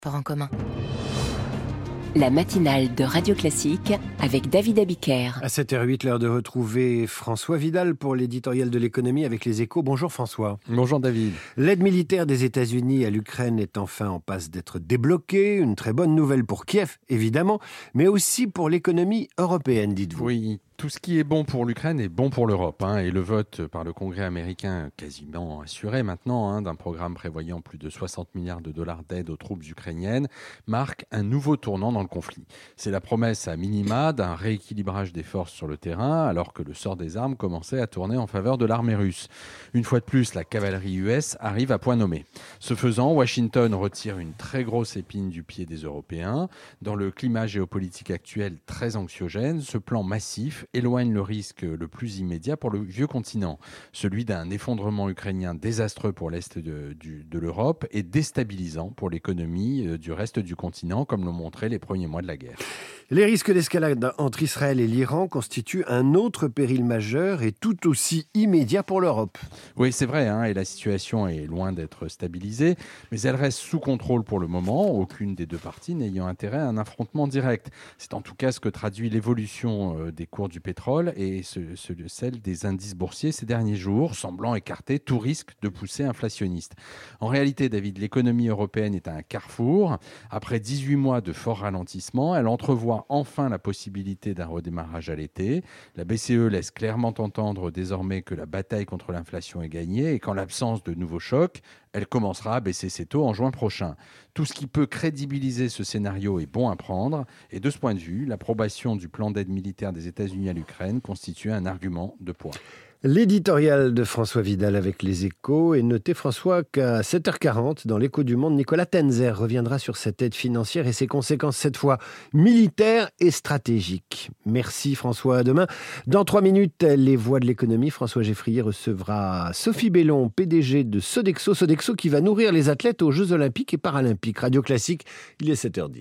transports en commun. La matinale de Radio Classique avec David Abiker. À 7h08, l'heure de retrouver François Vidal pour l'éditorial de l'économie avec les Échos. Bonjour François. Bonjour David. L'aide militaire des États-Unis à l'Ukraine est enfin en passe d'être débloquée. Une très bonne nouvelle pour Kiev, évidemment, mais aussi pour l'économie européenne, dites-vous. Oui. Tout ce qui est bon pour l'Ukraine est bon pour l'Europe. Et le vote par le Congrès américain, quasiment assuré maintenant, d'un programme prévoyant plus de 60 milliards de dollars d'aide aux troupes ukrainiennes, marque un nouveau tournant dans le conflit. C'est la promesse à minima d'un rééquilibrage des forces sur le terrain, alors que le sort des armes commençait à tourner en faveur de l'armée russe. Une fois de plus, la cavalerie US arrive à point nommé. Ce faisant, Washington retire une très grosse épine du pied des Européens. Dans le climat géopolitique actuel très anxiogène, ce plan massif éloigne le risque le plus immédiat pour le vieux continent, celui d'un effondrement ukrainien désastreux pour l'Est de l'Europe et déstabilisant pour l'économie du reste du continent, comme l'ont montré les premiers mois de la guerre. Les risques d'escalade entre Israël et l'Iran constituent un autre péril majeur et tout aussi immédiat pour l'Europe. Oui, c'est vrai, et la situation est loin d'être stabilisée, mais elle reste sous contrôle pour le moment, aucune des deux parties n'ayant intérêt à un affrontement direct. C'est en tout cas ce que traduit l'évolution des cours du pétrole et celle des indices boursiers ces derniers jours, semblant écarter tout risque de poussée inflationniste. En réalité, David, l'économie européenne est à un carrefour. Après 18 mois de fort ralentissement, elle entrevoit enfin la possibilité d'un redémarrage à l'été. La BCE laisse clairement entendre désormais que la bataille contre l'inflation est gagnée et qu'en l'absence de nouveaux chocs, elle commencera à baisser ses taux en juin prochain. Tout ce qui peut crédibiliser ce scénario est bon à prendre. Et de ce point de vue, l'approbation du plan d'aide militaire des États-Unis à l'Ukraine constitue un argument de poids. L'éditorial de François Vidal avec les Échos. Et notez François qu'à 7h40, dans l'Écho du Monde, Nicolas Tenzer reviendra sur cette aide financière et ses conséquences cette fois militaires et stratégiques. Merci François, à demain. Dans 3 minutes, les voix de l'économie. François Geffrier recevra Sophie Bellon, PDG de Sodexo. Sodexo qui va nourrir les athlètes aux Jeux Olympiques et Paralympiques. Radio Classique, il est 7h10.